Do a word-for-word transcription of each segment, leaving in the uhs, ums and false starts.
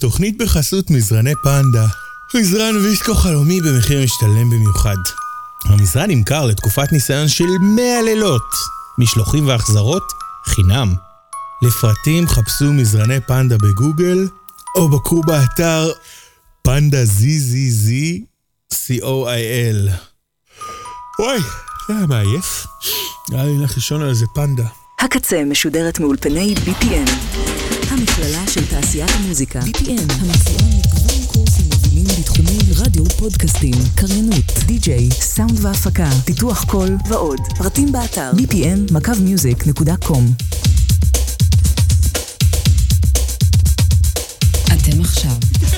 התוכנית בחסות מזרני פנדה. מזרן ויסקו חלומי במחיר משתלם במיוחד. המזרן נמכר לתקופת ניסיון של מאה לילות. משלוחים והחזרות חינם. לפרטים חפשו מזרני פנדה בגוגל, או בקרו באתר פנדה זי זי זי סי או איי אל. וואי, זה היה מעייף. היה לי לך לישון על איזה פנדה. הקצה משודרת מאולפני בי פי אם, המכללה של תעשיית המוזיקה. בי פי אם, המציעה מגוון קורסים מובילים בתחומי רדיו, פודקאסטים, קריינות, די-ג'יי, סאונד והפקה, פיתוח קול ועוד. פרטים באתר בי פי אם מקו מיוזיק נקודה קום. אתם עכשיו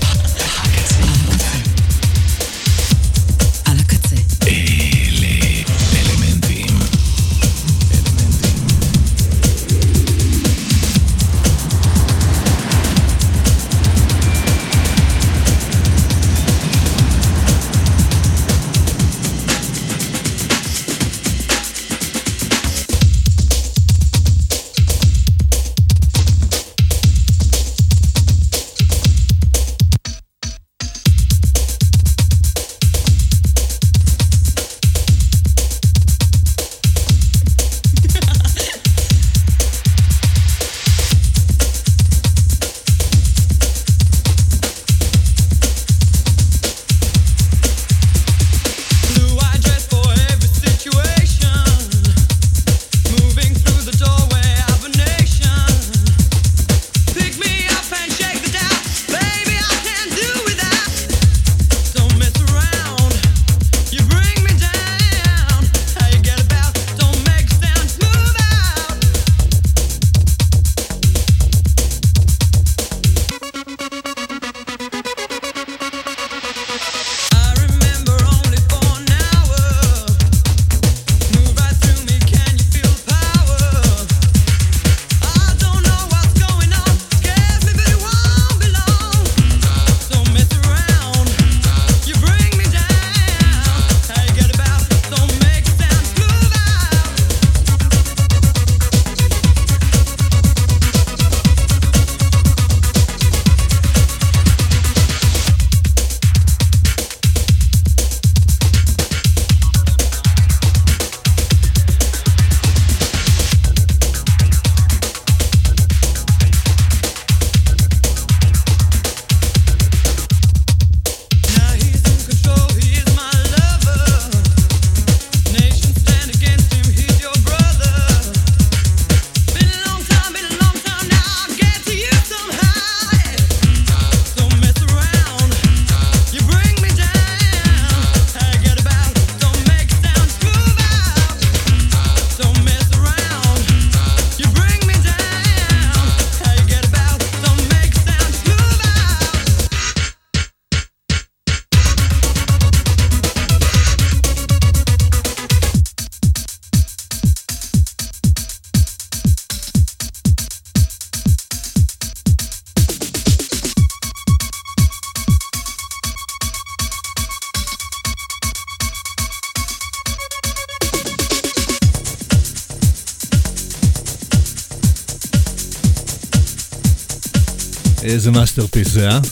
על הקצה. אלה אלמנטים. איזה מאסטרפיס זה, אה?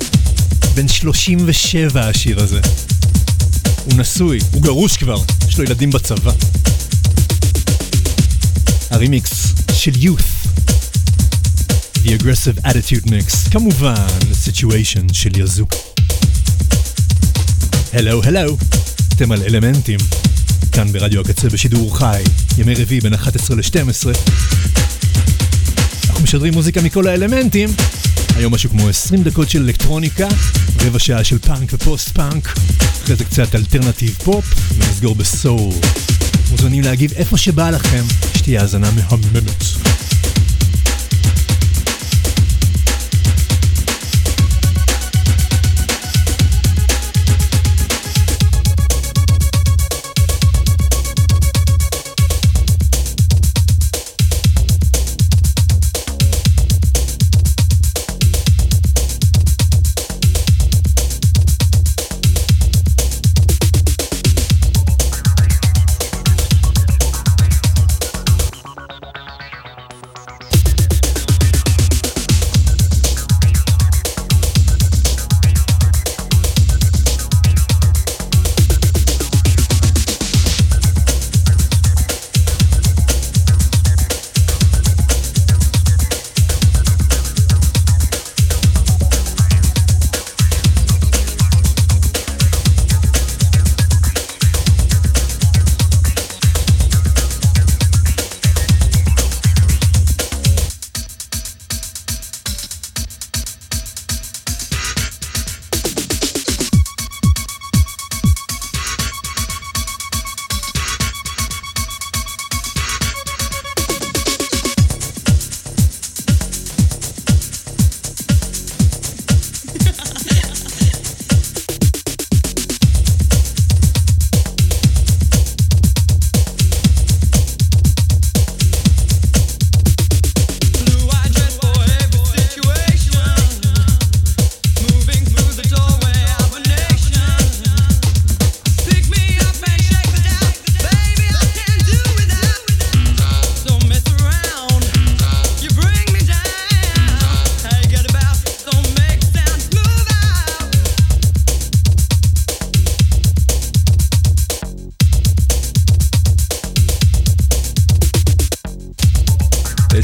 בן שלושים ושבע השיר הזה. הוא נשוי, הוא גרוש כבר, יש לו ילדים בצבא. הרימיקס של Youth, The Aggressive Attitude Mix, כמובן ל-Situation של יזו. הלו, הלו, אתם על אלמנטים, כאן ברדיו הקצה בשידור חי, ימי רביעי בין אחת עשרה ל-שתים עשרה. אנחנו משדרים מוזיקה מכל האלמנטים, היום משהו כמו עשרים דקות של אלקטרוניקה, רבע שעה של פאנק ופוסט פאנק, אחרי זה קצת אלטרנטיב פופ, ונסגור בסול. מוזמנים להגיב איפה שבא לכם, שתהיה האזנה מהממת.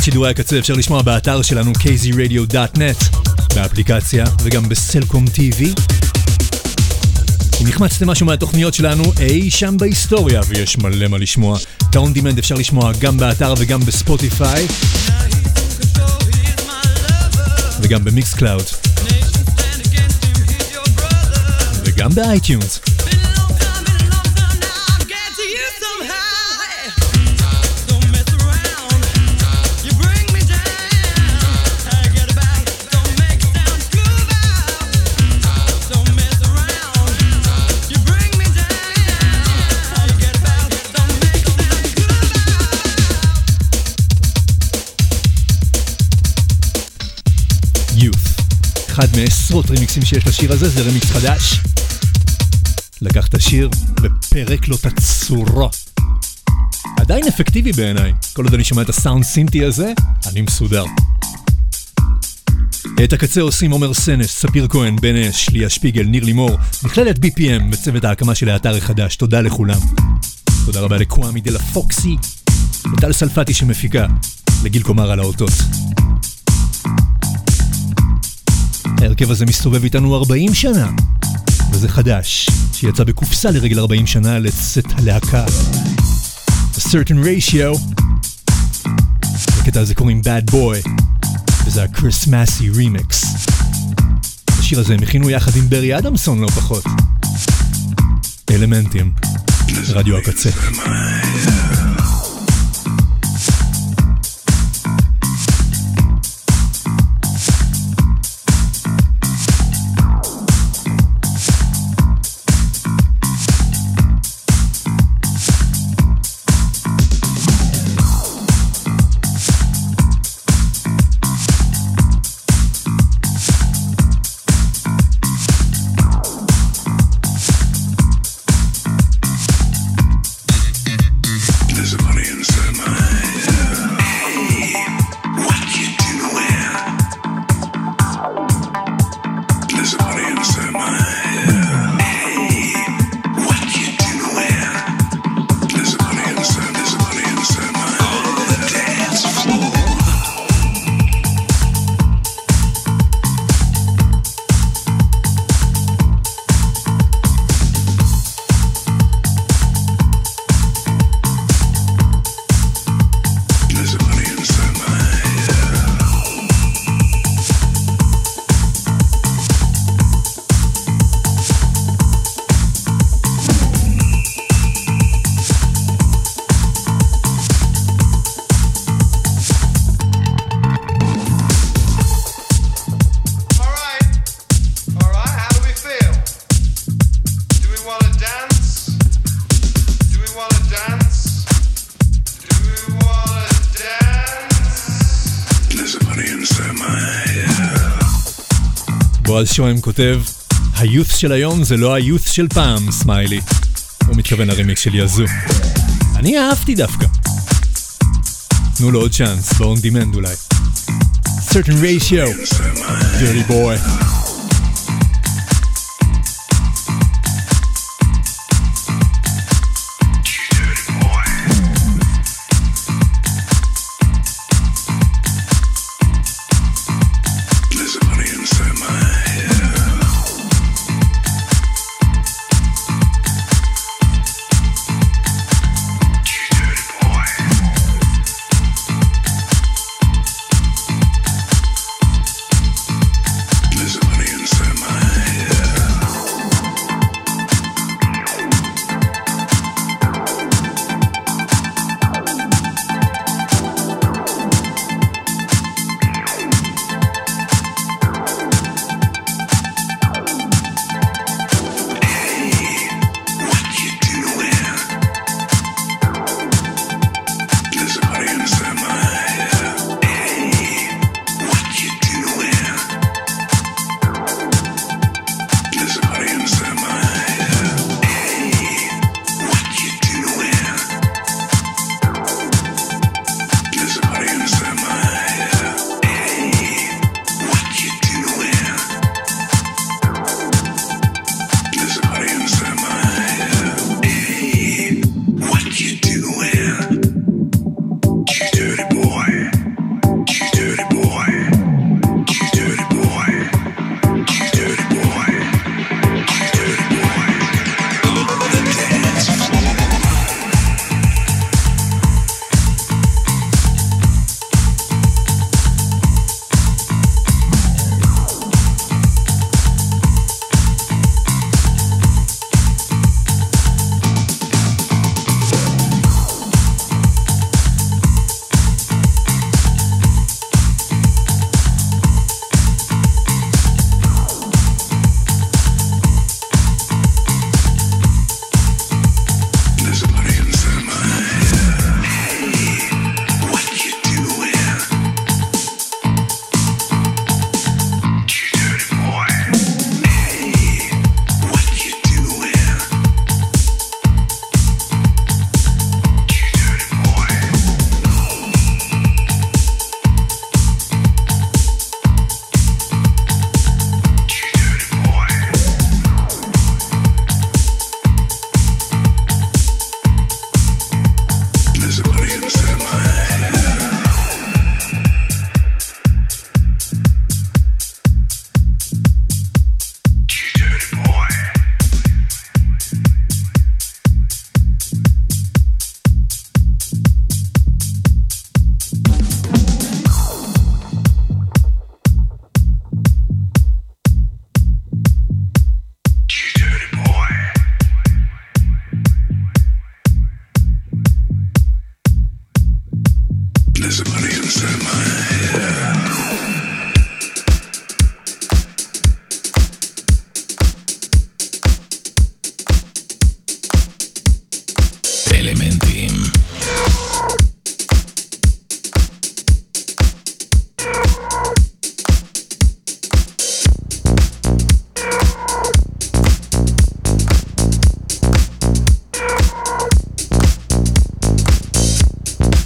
שידורי הקצה אפשר לשמוע באתר שלנו קי זי רדיו דוט נט, באפליקציה וגם בסלקום טי וי. אם נחמצתם משהו מהתוכניות שלנו אי שם בהיסטוריה, ויש מלא מה לשמוע, את ה-On Demand אפשר לשמוע גם באתר וגם בספוטיפיי וגם במיקס קלאוד וגם באייטיונס. אחד מעשרות רימיקסים שיש לשיר הזה, זה רימיקס חדש. לקח את השיר ופרק לו את הצורה. עדיין אפקטיבי בעיניי. כל עוד אני שומע את הסאונד סינטי הזה, אני מסודר. את הקצה עושים עומר סנס, ספיר כהן, בן אש, ליה שפיגל, ניר לימור, מכללת בי פי אם וצוות ההקמה של האתר החדש. תודה לכולם. תודה רבה לקוואמי דלה פוקסי, לטל סלפתי שמפיקה, לגיל קומר על האותות. ההרכב הזה מסתובב איתנו ארבעים שנה, וזה חדש, שיצא בקופסה לרגל ארבעים שנה לצאת הלהקה. A Certain Ratio. הקטע הזה קוראים Bad Boy, וזה ה-Chris Massey Remix. השיר הזה הם הכינו יחד עם ברי אדמסון לא פחות. אלמנטים, רדיו הקצה. בועז שוהם כותב, היות' של היום זה לא היות' של פעם, סמיילי. הוא מתכוון לרימיקס של יזו. אני אהבתי דווקא. תנו לו עוד צ'אנס, ב-On Demand אולי. Certain Ratio, Dirty Boy. Listen.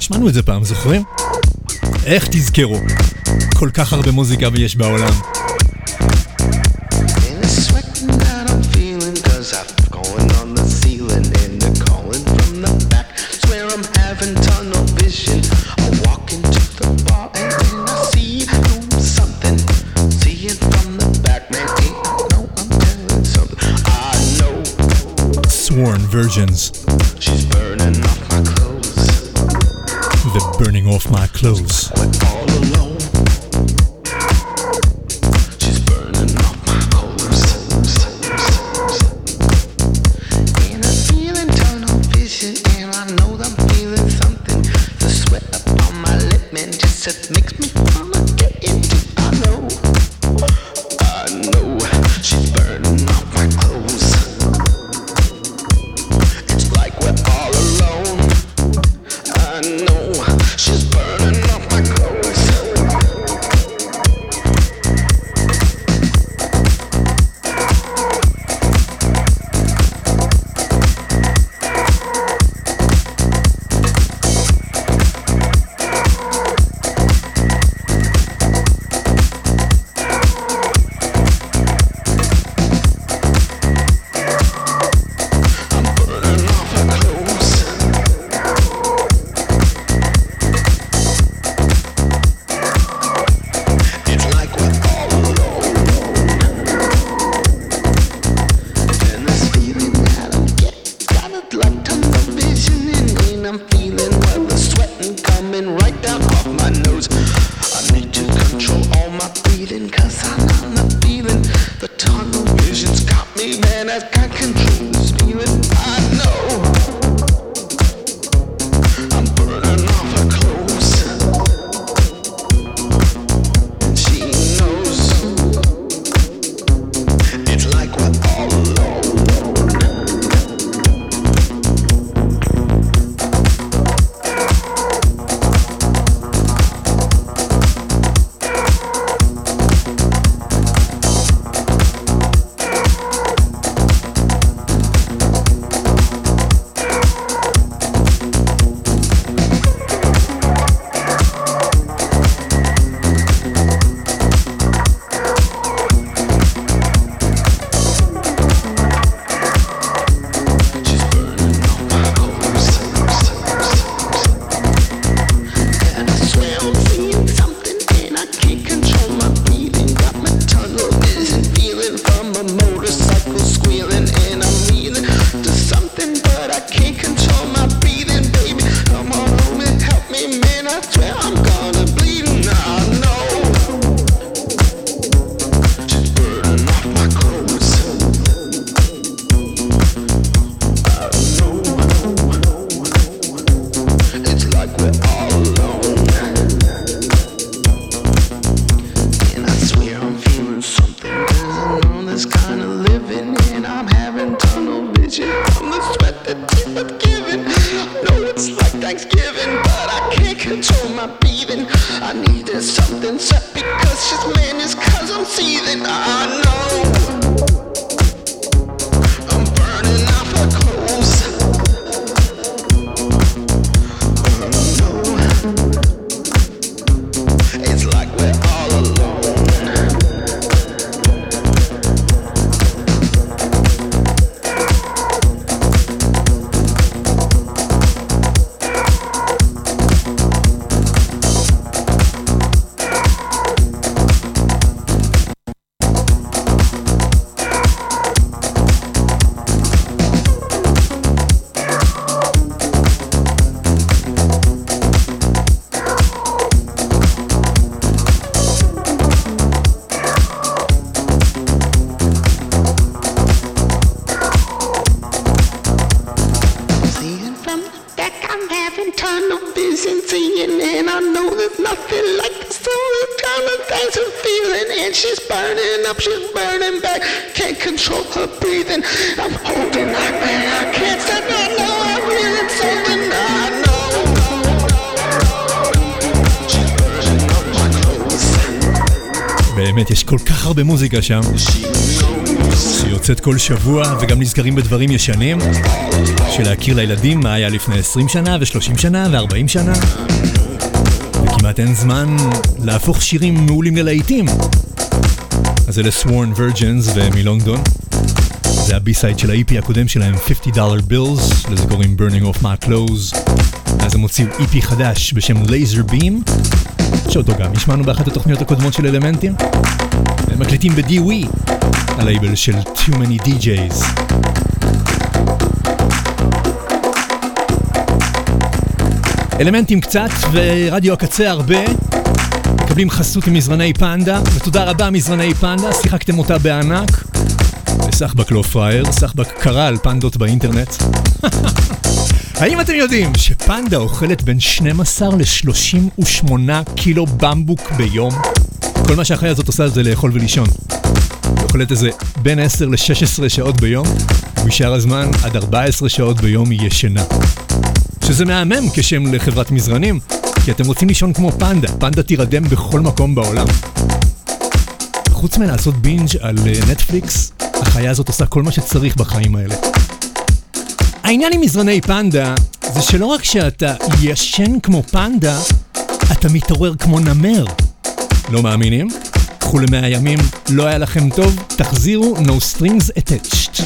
שמענו את זה פעם, זוכרים? איך תזכרו? כל כך הרבה מוזיקה ויש בעולם. Sworn Virgins. She's burning off my clothes. The burning off my clothes. We're all alone. She's burning off my clothes. And I'm feeling tunnel vision, and I know I'm feeling something. The sweat up on my lip, man, just it makes me wanna get into. I know, I know. She's burning off my clothes. We're all alone. I know she's burning off my clothes. באמת יש כל כך הרבה מוזיקה שם. שיוצאת כל שבוע וגם נזכרים בדברים ישנים, של להכיר לילדים מה היה לפני עשרים שנה ו-שלושים שנה ו-ארבעים שנה, וכמעט אין זמן להפוך שירים מעולים ללהיטים. אז אלה Sworn Virgins ומלונדון, זה הבי-סייד של ה-אי פי הקודם שלהם, fifty dollar bills, לזה קוראים Burning Off My Clothes. אז הם הוציאו אי פי חדש בשם Laser Beam, שאותו גם השמענו באחת התוכניות הקודמות של אלמנטים. הם מקליטים ב-די-ווי, הלייבל של Too Many די ג'יז. אלמנטים קצת ורדיו הקצה הרבה, מקבלים חסות עם מזרני פנדה, ותודה רבה מזרני פנדה, שיחקתם אותה בענק. וסחבק לא פרייר, סחבק קרא על פנדות באינטרנט. האם אתם יודעים שפנדה אוכלת בין שנים עשר ל-שלושים ושמונה קילו במבוק ביום? כל מה שהחיה הזאת עושה זה לאכול ולישון. היא אוכלת איזה בין עשר ל-שש עשרה שעות ביום, ובשאר הזמן עד ארבע עשרה שעות ביום היא ישנה. שזה מהמם כשם לחברת מזרנים, כי אתם רוצים לישון כמו פנדה. פנדה תירדם בכל מקום בעולם. חוץ מלעשות בינג' על נטפליקס, החיה הזאת עושה כל מה שצריך בחיים האלה. העניין עם מזרני פנדה זה שלא רק שאתה ישן כמו פנדה, אתה מתעורר כמו נמר. לא מאמינים? קחו למאה ימים, לא היה לכם טוב, תחזירו, no strings attached.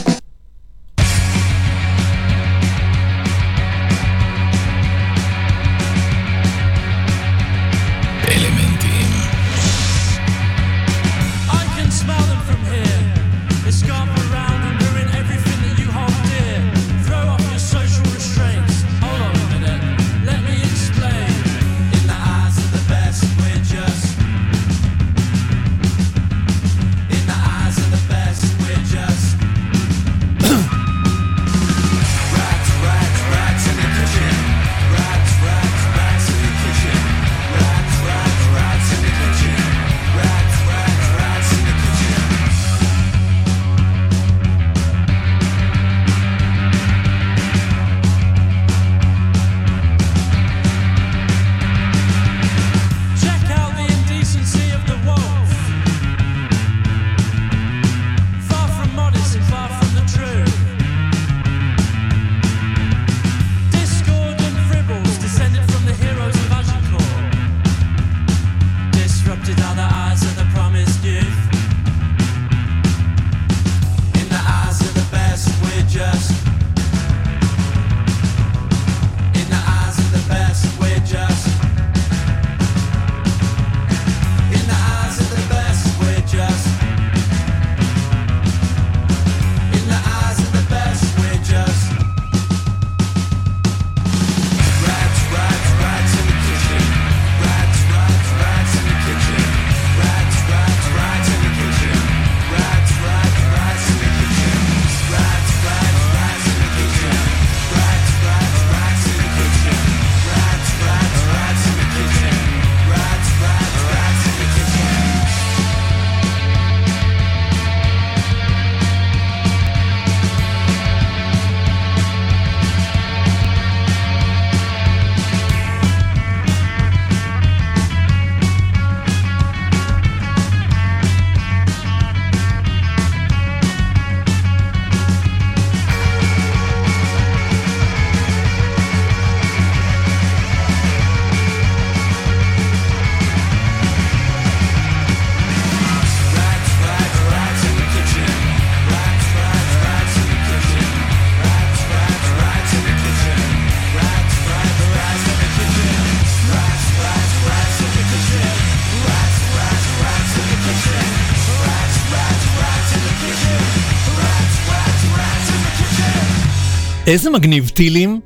איזה מגניב טילים?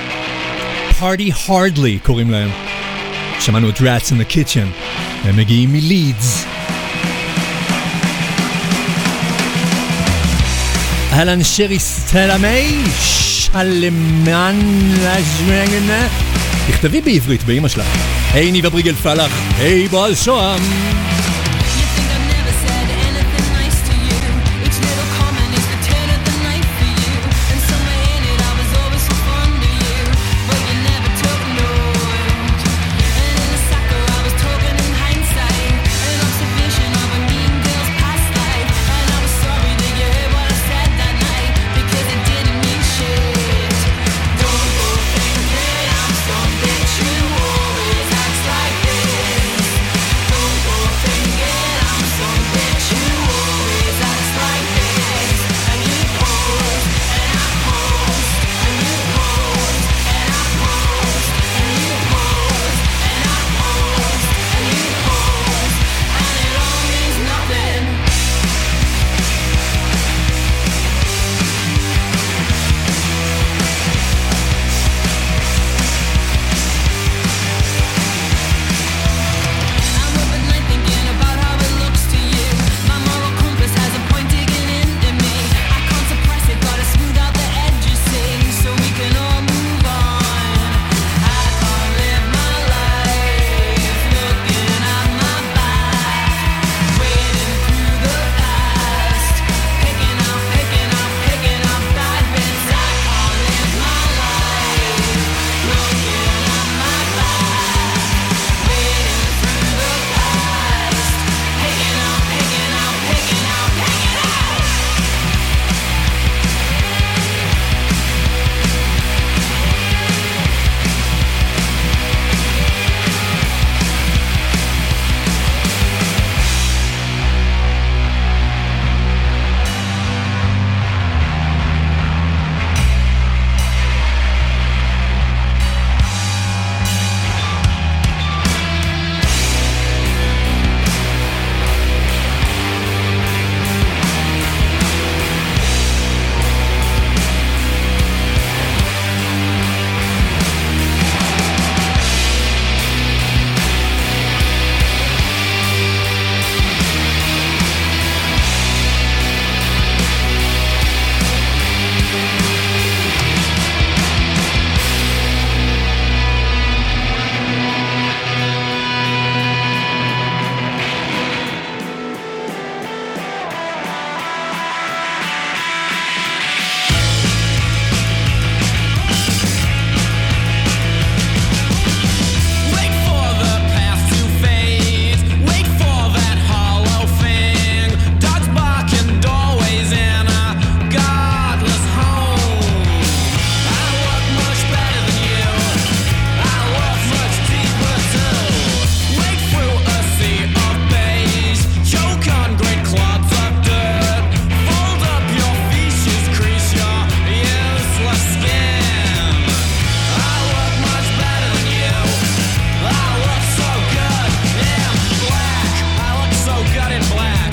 Party Hardly קוראים להם. שמענו את Rats in the Kitchen. הם מגיעים מלידס. אהלן שרי סטלמי, שלמן לזמגנה. תכתבי בעברית באמא שלך. היי ניבה בריגל פלח, היי בועז שוהם. Yeah.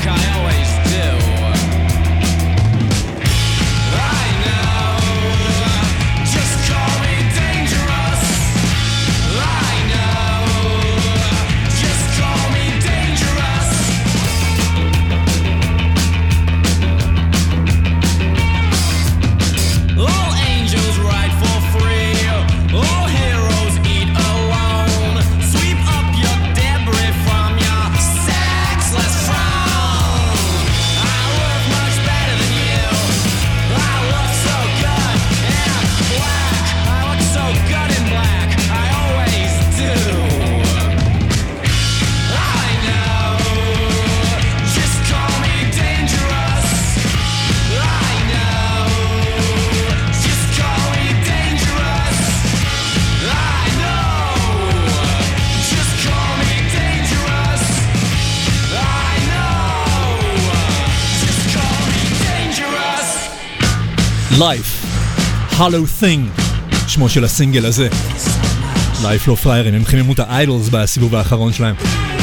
black, I always do. I know, just call me dangerous. I know, just call me dangerous. All angels ride for free, all heroes eat alone. Sweep up your debris from your sexless throne. I look much better than you. I look so good in black. I look so good in black. I always do. I know, just call me dangerous. I know, just call me dangerous. I know, just call me dangerous. I know, just call me dangerous. Life, Hollow Thing, שמו של הסינגל הזה. Life לא פריירים, הם חיממו את האיידולס בסיבוב האחרון שלהם.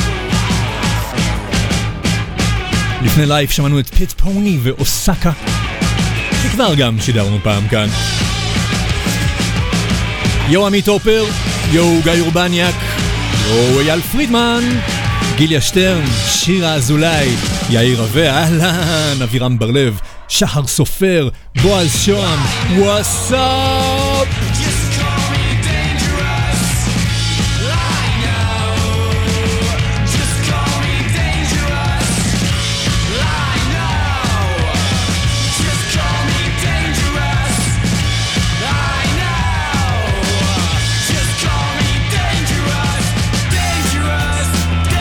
לפני Life שמענו את פיט פוני ואוסקה, שכבר גם שידרנו פעם כאן. יו עמית אופר, יו גיא אורבניאק, יו אייל פרידמן, גיליה שטרן, שירה אזולאי, יאיר רווה, אהלן, אבירם ברלב, שחר סופר, בועז שוהם, וואסאפ! Just call me dangerous. I know, just call me dangerous. I know, just call me dangerous. I know, just call me dangerous. Dangerous,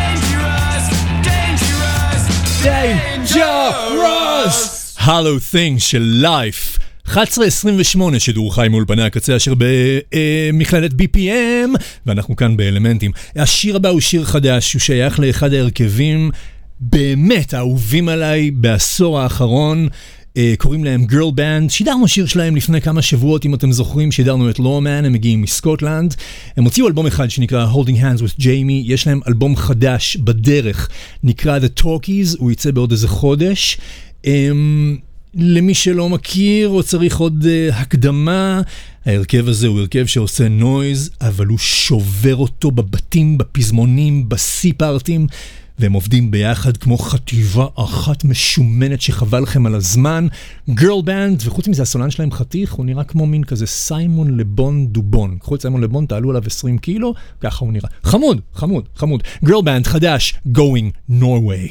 dangerous, dangerous, Dangerous! Hollow Thing של Life. אחת עשרה עשרים ושמונה שידור חי מאולפני הקצה אשר במכללת בי פי אם, ואנחנו כאן באלמנטים. השיר הבא הוא שיר חדש, הוא שייך לאחד ההרכבים באמת האהובים עליי בעשור האחרון, קוראים להם Girl Band. שידרנו שיר שלהם לפני כמה שבועות, אם אתם זוכרים, שידרנו את Lawman, הם מגיעים מסקוטלנד. הם הוציאו אלבום אחד שנקרא Holding Hands with Jamie, יש להם אלבום חדש בדרך, נקרא The Talkies, הוא יצא בעוד איזה חודש. למי שלא מכיר או צריך עוד uh, הקדמה, ההרכב הזה הוא הרכב שעושה נויז, אבל הוא שובר אותו בבתים, בפזמונים, בסי-פארטים, והם עובדים ביחד כמו חטיבה אחת משומנת שחבל לכם על הזמן. Girl Band, וחוץ מזה הסולן שלהם חתיך, הוא נראה כמו מין כזה סיימון לבון דובון. קחו את סיימון לבון, תעלו עליו עשרים קילו, ככה הוא נראה. חמוד, חמוד, חמוד. Girl Band חדש, Going Norway.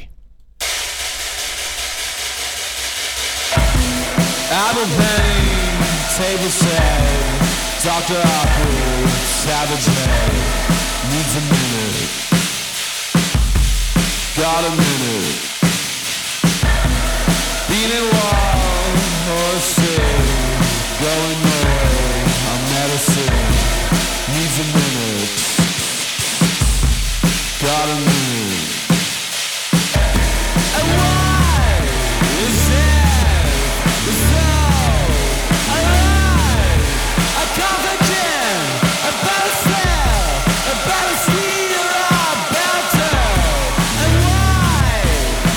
Apple pain, table sad, Doctor Awkward, savage man, needs a minute, got a minute, being in wall or sick, going away, I'm medicine, needs a minute, got a minute. And why is that so alive? I can't begin, about a cell, about a sweet or about her. And why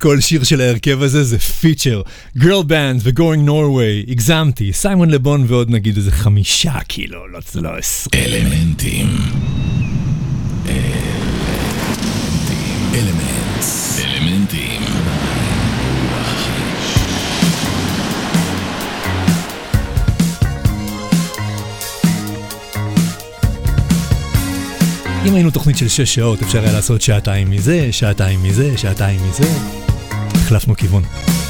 כל שיר של ההרכב הזה זה פיצ'ר. גרל בנד ו-Going Norway, הגזמתי, סיימון לבון ועוד נגיד איזה חמישה קילו, לא, זה לא עשרים. אלמנטים. אלמנטס. אלמנטים. אם היינו תוכנית של שש שעות, אפשר היה לעשות שעתיים מזה, שעתיים מזה, שעתיים מזה. החלפנו כיוון.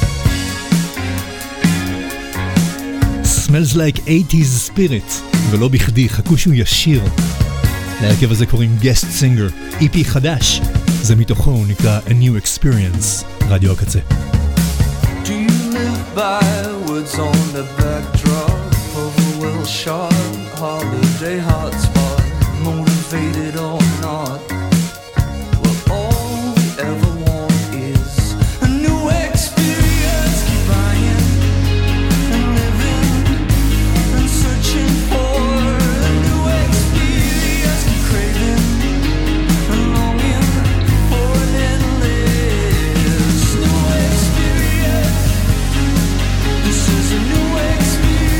Smells like eighties spirit, ולא בכדי, חכו שהוא ישיר. להרכב הזה קוראים Guest Singer, E P חדש. זה מתוכו, הוא נקרא A New Experience, רדיו הקצה. Do you live by woods on the backdrop of a well-shot holiday hotspot? Motivated or not, well, all we ever want is a new experience. Keep buying and living and searching for a new experience. Keep craving and longing for an endless new experience. This is a new experience.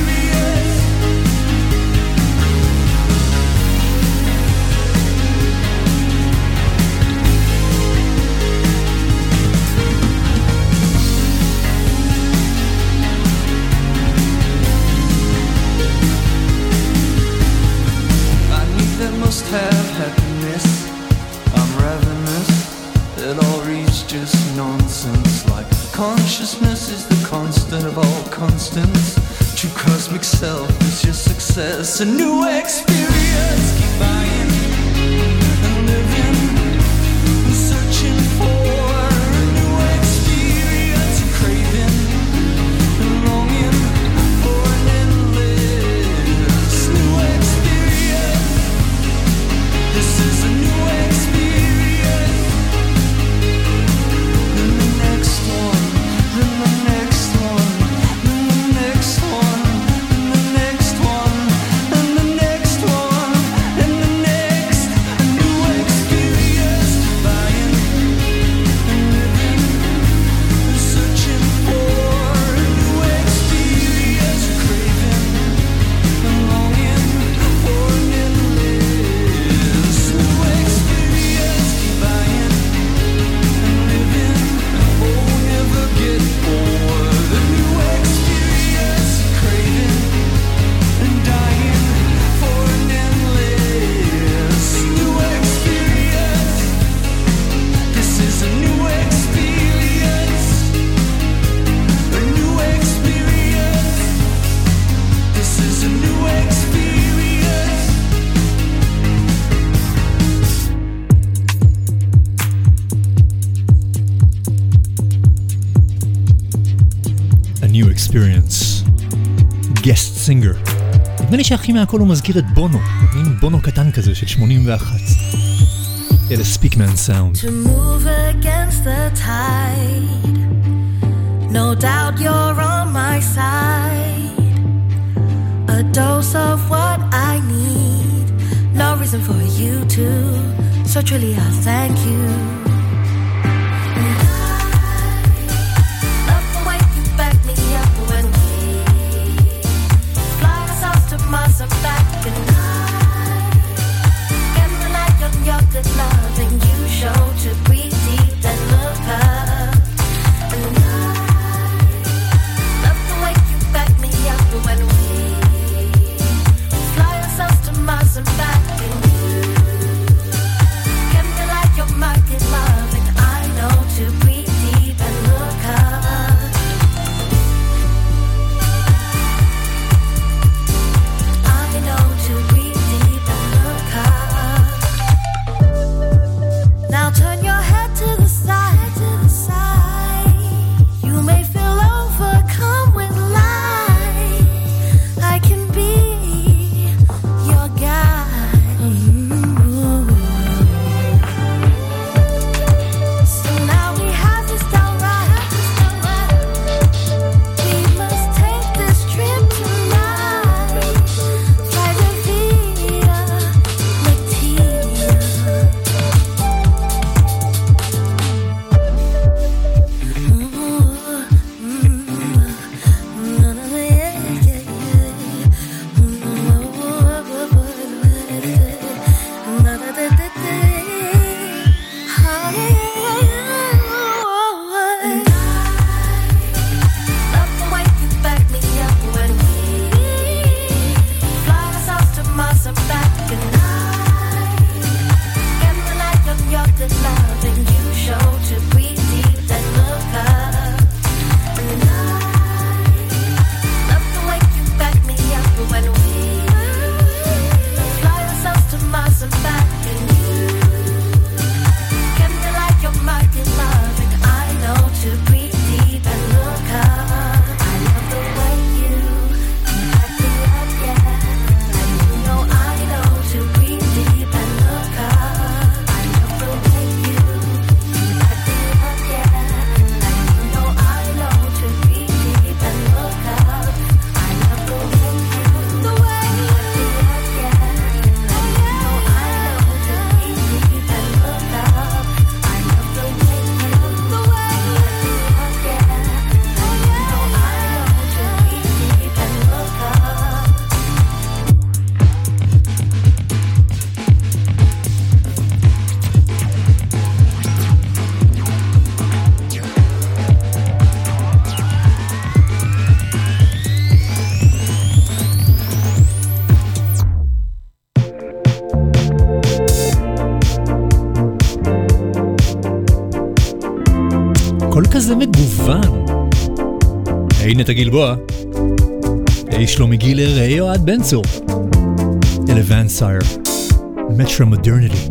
Must have happiness, I'm ravenous, it all reads just nonsense. Like consciousness is the constant of all constants. True cosmic self is your success. A new experience, keep buying and living and searching for a new experience. Craving and longing for an endless new experience. This is a new experience. Then the next one, then the next one, then the next one, then the next one, and the next one, and the next. A new experience. Buying and living and searching for a new experience. Craving and longing for an endless new experience. Keep buying and living, oh, never get bored. A new experience, craving and dying for an endless new experience. This is a new experience, a new experience. This is a new experience. A New Experience. Guest Singer. נדמה לי שהכי מהכל הוא מזכיר את בונו, מין בונו קטן כזה של שמונים ואחת. אלה ספיקמן סאונד. To move against the tide, no doubt you're on my side. A dose of what I need, no reason for you to, so truly I thank you. And I love the way you back me up when we fly ourselves to Mars and back. And I can rely on your good love and you show to breathe deep and look up. And I love the way you back me up when we fly ourselves to Mars and back. And you can rely on my good love. היי נטע גלבוע, היי שלומי גילר, היי אוהד בן צור, אלה ונסייר, מטרו מודרניטי.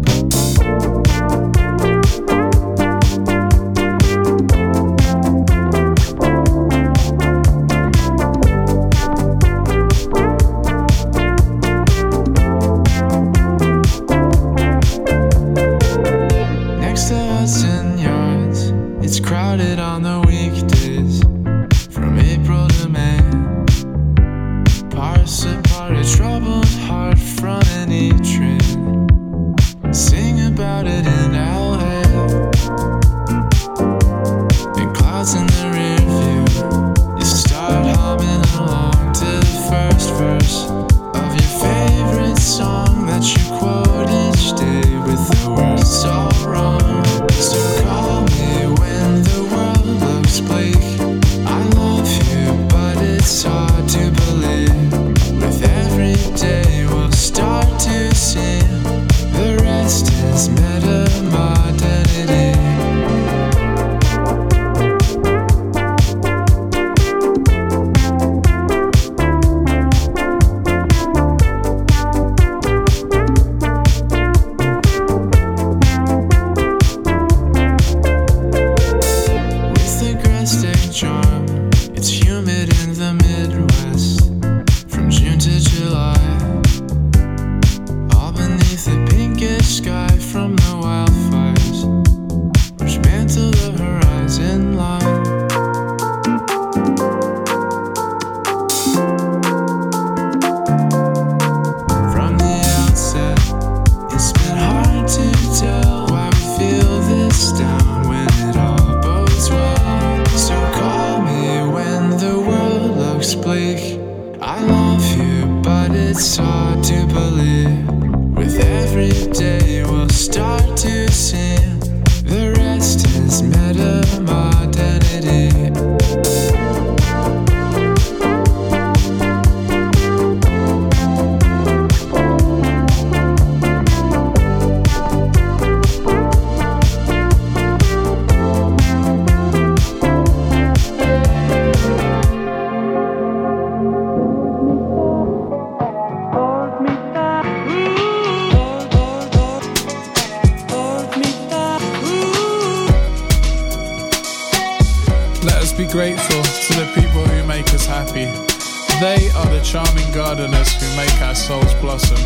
Grateful to the people who make us happy. They are the charming gardeners who make our souls blossom.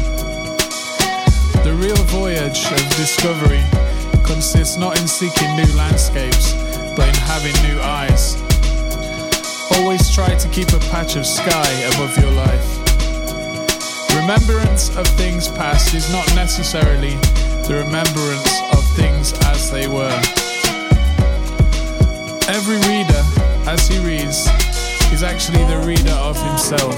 The real voyage of discovery consists not in seeking new landscapes, but in having new eyes. Always try to keep a patch of sky above your life. Remembrance of things past is not necessarily the remembrance of things as they were. Every reader, as he reads, is actually the reader of himself.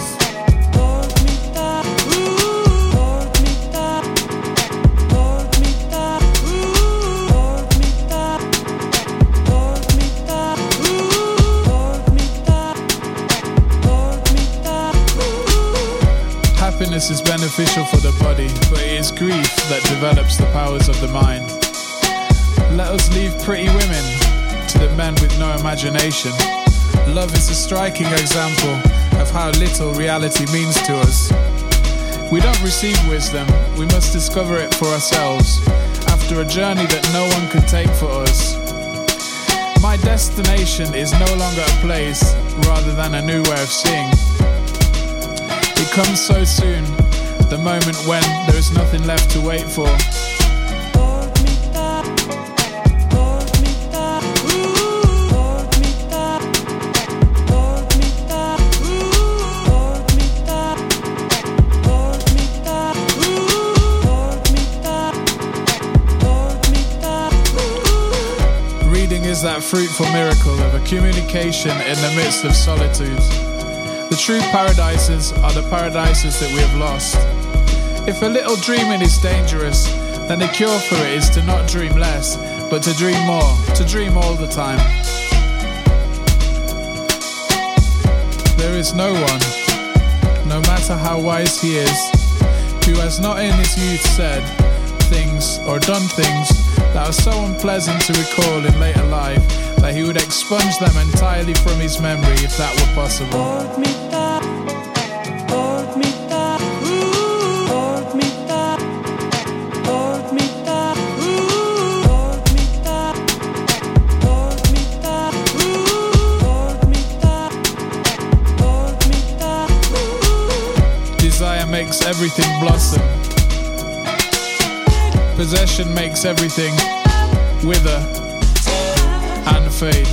Happiness is beneficial for the body, but it is grief that develops the powers of the mind. Let us leave pretty women to the men with no imagination. Love is a striking example of how little reality means to us. We don't receive wisdom, we must discover it for ourselves, after a journey that no one can take for us. My destination is no longer a place, rather than a new way of seeing. It comes so soon, the moment when there is nothing left to wait for. Is that fruitful miracle of a communication in the midst of solitude. The true paradises are the paradises that we have lost. If a little dreaming is dangerous, then the cure for it is to not dream less, but to dream more, to dream all the time. There is no one, no matter how wise he is, who has not in his youth said things or done things that are so unpleasant to recall in later life that he would expunge them entirely from his memory if that were possible. Hold me back, hold me back, hold me back, hold me back, hold me back, hold me back, hold me back, hold me back. Desire makes everything blossom. Possession makes everything wither and fade.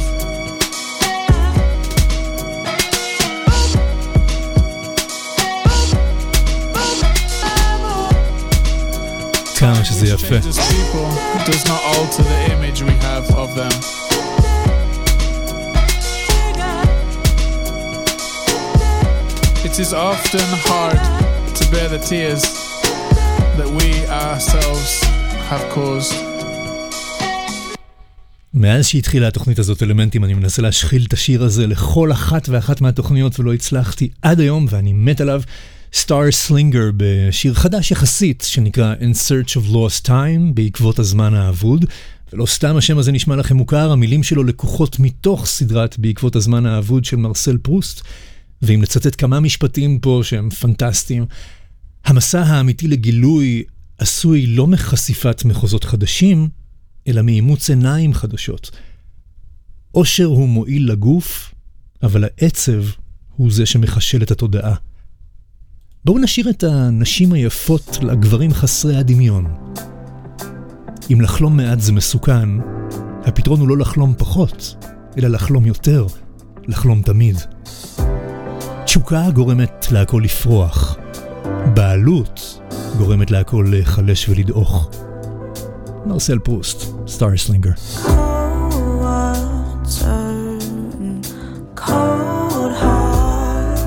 כמה שזה יפה. Changes people does not alter the image we have of them. It is often hard to bear the tears that we ourselves have caused. מאז שהתחילה התוכנית הזאת אלמנטים, אני מנסה להשחיל את השיר הזה לכל אחת ואחת מהתוכניות ולא הצלחתי עד היום, ואני מת עליו. Star Slinger בשיר חדש יחסית שנקרא In Search of Lost Time, בעקבות הזמן האבוד, ולא סתם השם הזה נשמע לכם מוכר, המילים שלו לקוחות מתוך סדרת בעקבות הזמן האבוד של מרסל פרוסט, ואם לצטט כמה משפטים פה שהם פנטסטיים, המסע האמיתי לגילוי עשוי לא מחשיפת מחוזות חדשים, אלא מאימוץ עיניים חדשות. אושר הוא מועיל לגוף, אבל העצב הוא זה שמחשל את התודעה. בואו נשאיר את הנשים היפות לגברים חסרי הדמיון. אם לחלום מעט זה מסוכן, הפתרון הוא לא לחלום פחות, אלא לחלום יותר, לחלום תמיד. תשוקה גורמת להכל לפרוח. בעלות גורמת להכל לחלש ולדעוך. מרסל פרוסט, סטאר סלינגר. Cold heart,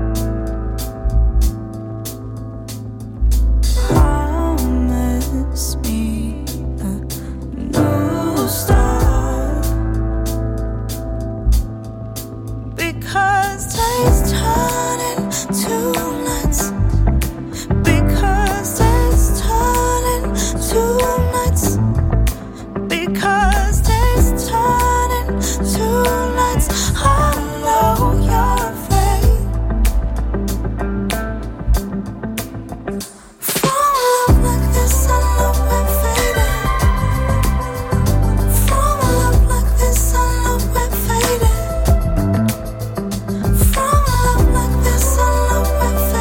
promise me a new start, because days turn into nights, because days turn into nights, because days turn into nights. I know you're afraid. From love like this, I know we're fading. From love like this, I know we're fading. From love like this, I know we're fading.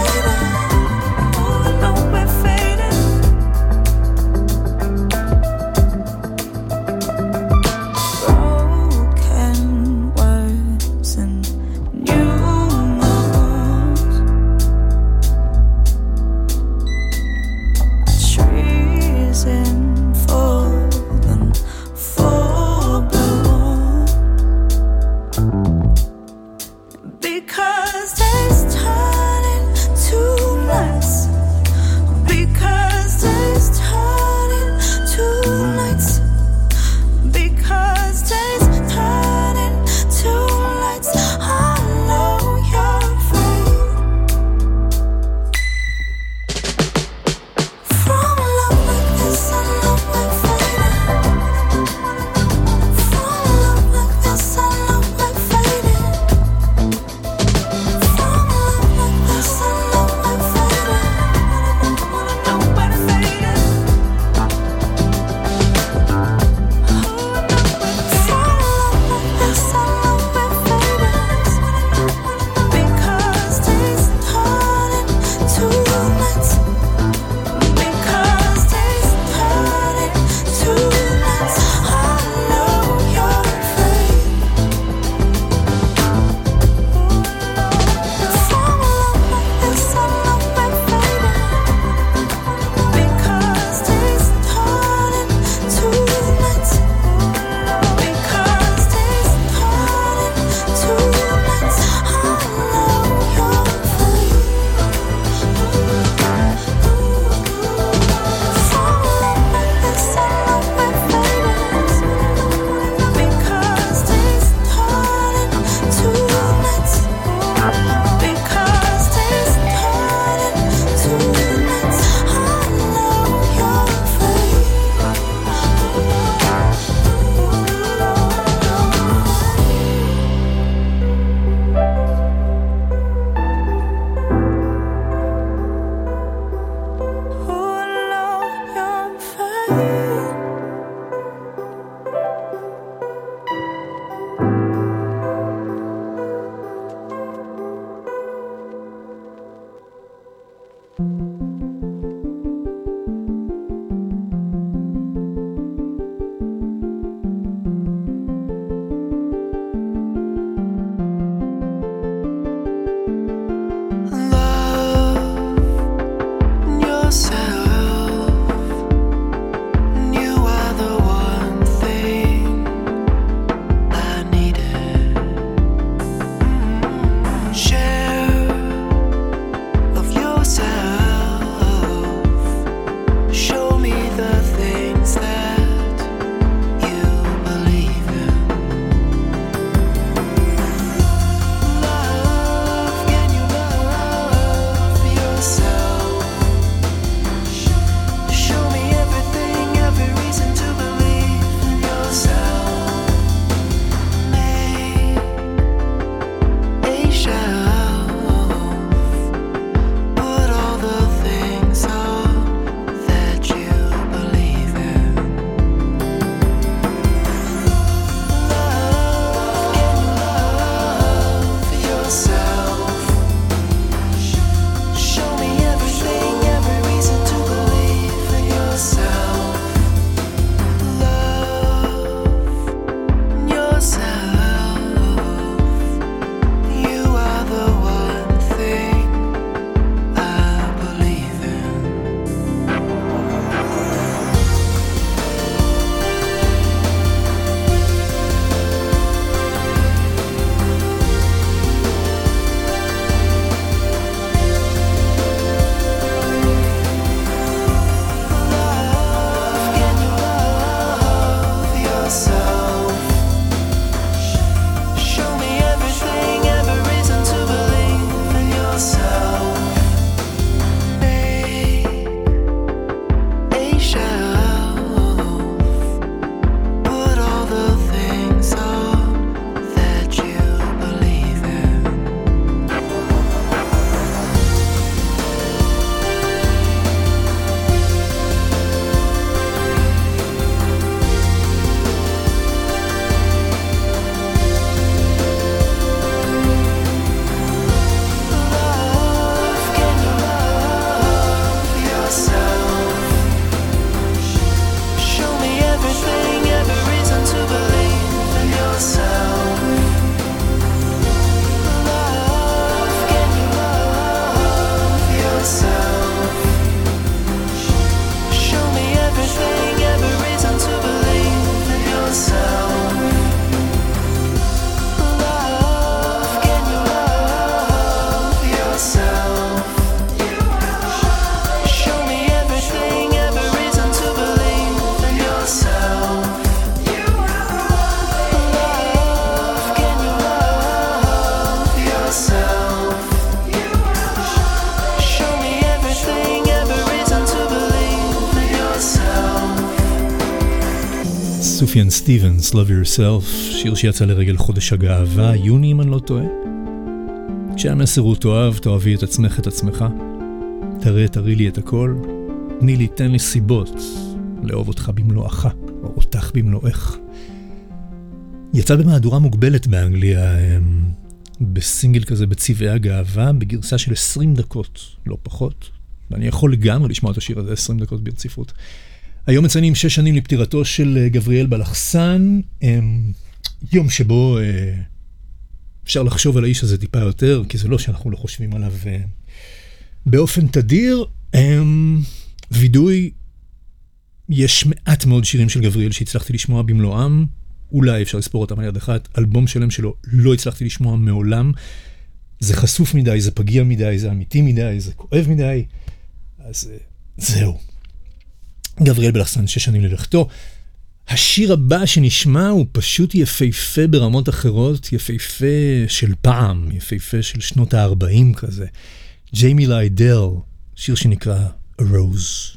סופיאן סטיבנס, Love Yourself, שיר שיצא לרגל חודש הגאווה, יוני אם אני לא טועה. כשהמסר הוא תאהב, תאהבי את עצמך את עצמך. תראה, תראי לי את הכל. תני לי, תן לי סיבות לאהוב אותך במלואך, או אותך במלואך. יצא במהדורה מוגבלת באנגליה, בסינגל כזה בצבעי הגאווה, בגרסה של עשרים דקות, לא פחות. ואני יכול לגמרי לשמוע את השיר הזה עשרים דקות ברציפות. היום מציינים שש שנים לפטירתו של גבריאל בלחסן, יום שבו אפשר לחשוב על האיש הזה טיפה יותר, כי זה לא שאנחנו לא חושבים עליו באופן תדיר. וידוי, יש מעט מאוד שירים של גבריאל שהצלחתי לשמוע במלואם, אולי אפשר לספור אותם על יד אחת. אלבום שלם שלו לא הצלחתי לשמוע מעולם. זה חשוף מדי, זה פגיע מדי, זה אמיתי מדי, זה כואב מדי. אז זהו. גבריאל בלחסן, שש שנים ללכתו. השיר הבא שנשמע הוא פשוט יפהפה ברמות אחרות, יפהפה של פעם, יפהפה של שנות ה-ארבעים כזה. ג'יימי ליידל, שיר שנקרא A Rose.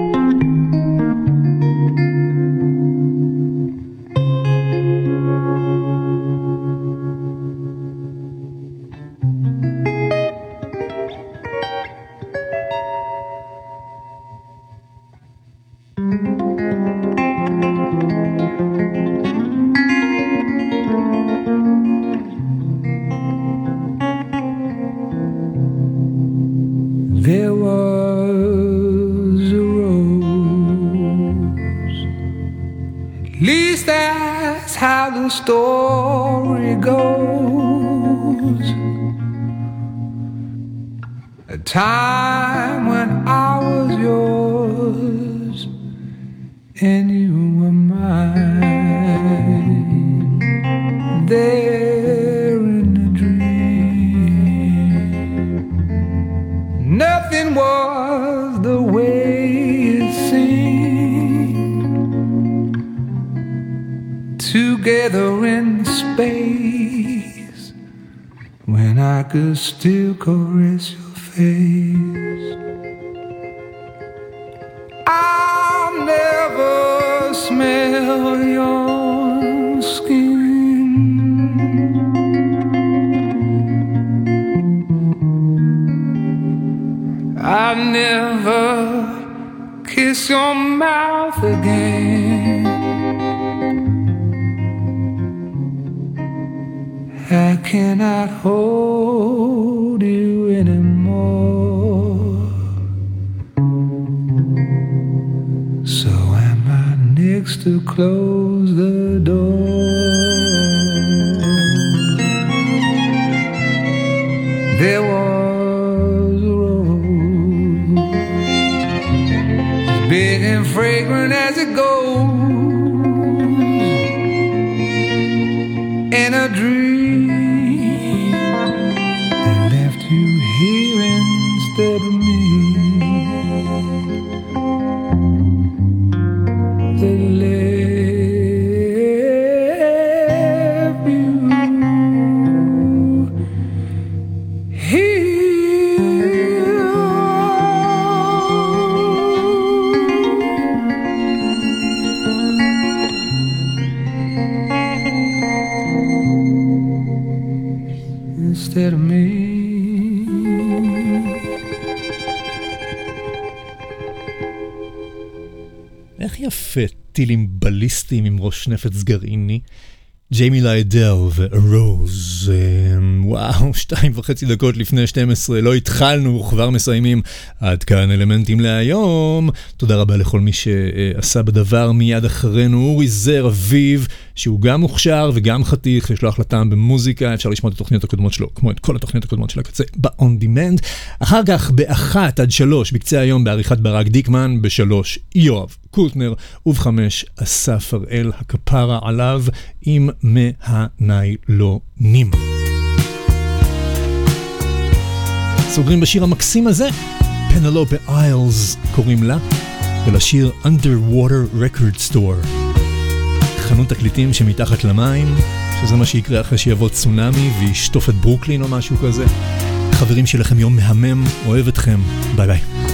There was a rose. At least that's how the story goes. A time when I was yours and you were mine. There in a dream, nothing was the way it seemed. Together in space, when I could still caress your face. I'll never smell your skin. I'll never kiss your mouth again. I cannot hold you anymore. So am I next to close the door? There was a rose, as big and fragrant as it goes, in a dream that left you here instead of me. That left you here. Instead of me. איך יפה טילים בליסטיים עם ראש נפץ גרעיני. ג'יימי ליידל ורוז. וואו, שתיים וחצי דקות לפני שתים עשרה, לא התחלנו, כבר מסיימים. עד כאן אלמנטים להיום. תודה רבה לכל מי שעשה בדבר. מיד אחרינו אורי זר אביב, שהוא גם מוכשר וגם חתיך, יש לו החלטה במוזיקה, אפשר לשמוע את התוכניות הקודמות שלו, כמו את כל התוכניות הקודמות של הקצה, ב-on demand. אחר כך באחת עד שלוש, בקצה היום, בעריכת ברק דיקמן, בשלוש, יואב קוטנר, ובחמש, אסף הראל, הכפרה עליו, עם מהניילונים. סוגרים בשיר המקסים הזה, פנלופה איילס קוראים לה, ולשיר Underwater Record Store. חנות תקליטים שמתחת למים, שזה מה שיקרה אחרי שיבוא צונאמי וישטוף את ברוקלין או משהו כזה. חברים שלכם יום מהמם, אוהב אתכם, ביי ביי.